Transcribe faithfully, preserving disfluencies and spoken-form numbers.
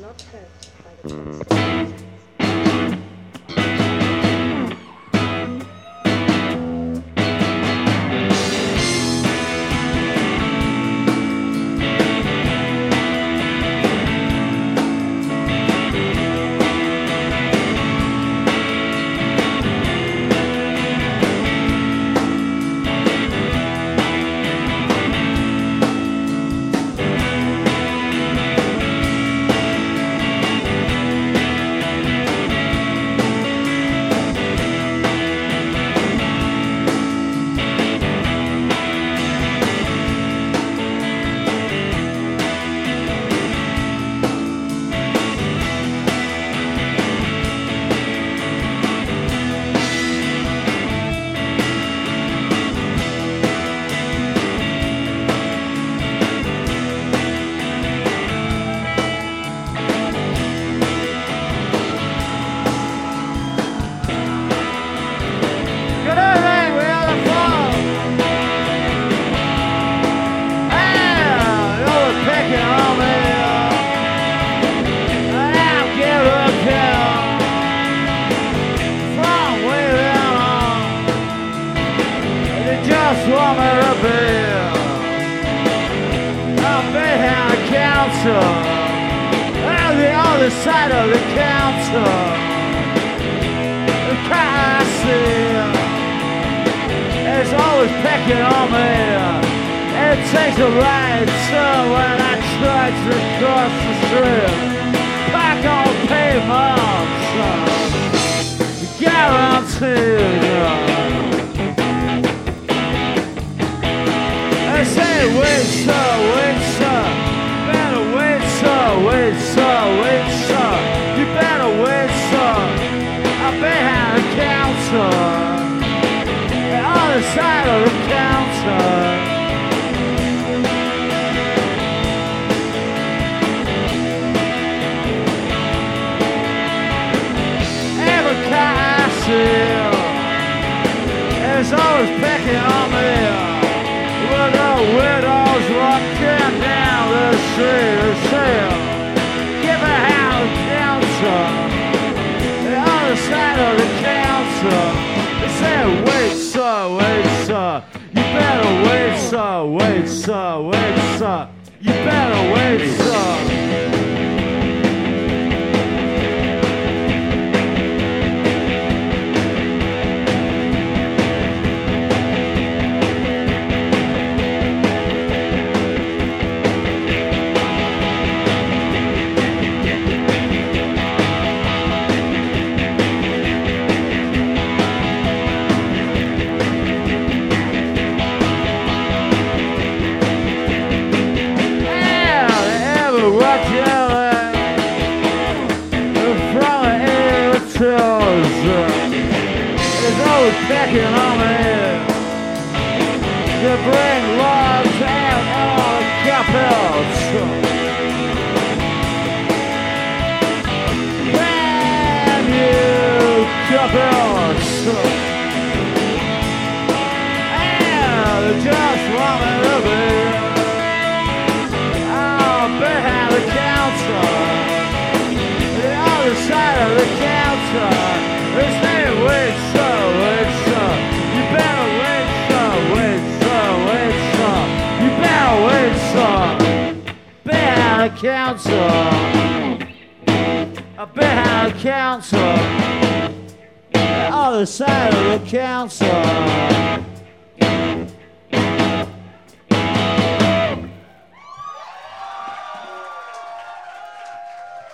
not hurt by the consequences. On the other side of the counter, the cassie is always pecking on me. It takes a right turn when I try to cross the street. Back on pavement, guaranteed. I say, wait, sir, wait, sir. Wait, sir, wait, sir, wait, sir. You better wait, sir. I'm behind the counter, the other side of the counter. Every car I see is always picking on me. With the widows walking down the street, they say, give a hand the counter, the other side of the counter. They say, wait, sir, wait, sir. You better wait, sir, wait, sir, wait, sir. You better wait, sir. Pecking on me to bring logs out on couples. Brand new couples. And they just want me to be oh, behind the counter, the other side of the counter. They say, wait, sir, wait, sir. You better wait, sir, wait, sir, wait, sir. You better wait, sir. Behind the counter, behind the counter, the other side of the counter.